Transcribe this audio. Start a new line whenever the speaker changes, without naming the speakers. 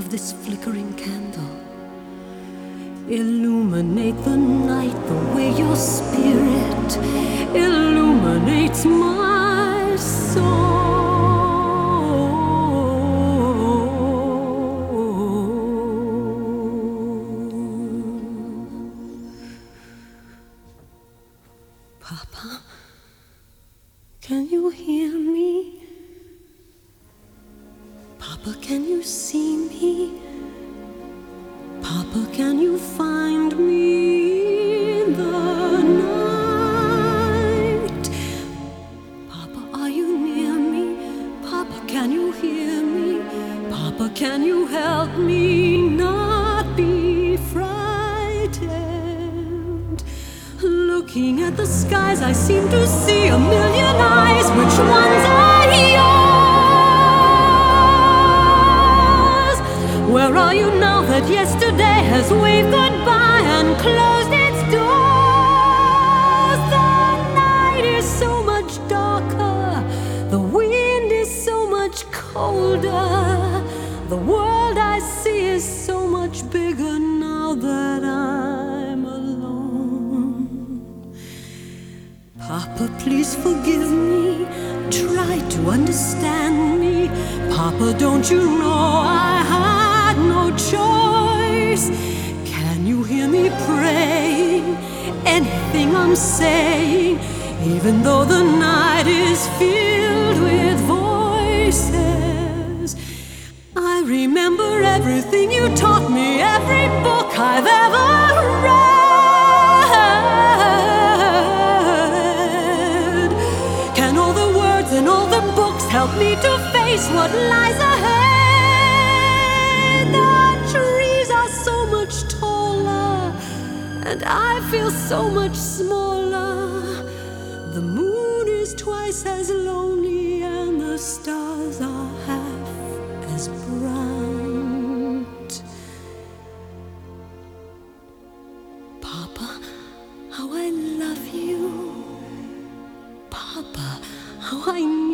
of this flickering candle. Illuminate the night the way your spirit illuminates my soul. Papa, can you hear me? Papa, can you see me? Papa, can you find me in the night? Papa, are you near me? Papa, can you hear me? Papa, can you help me not be frightened? Looking at the skies, I seem to see a million eyes. Which ones are yours? Where are you now that yesterday has waved goodbye and closed its doors? The night is so much darker, the wind is so much colder. The world I see is so much bigger now that I'm alone. Papa, please forgive me. Try to understand me. Papa, don't you know I had no choice? Can you hear me praying? Anything I'm saying, even though the night is filled with voices. I remember everything you taught me, every book I've ever read. Can all the words in all the books help me to face what lies ahead? The trees are so much taller, and I feel so much smaller. The moon is twice as lonely, and the stars are half as bright. Papa, how I love you. Papa, how I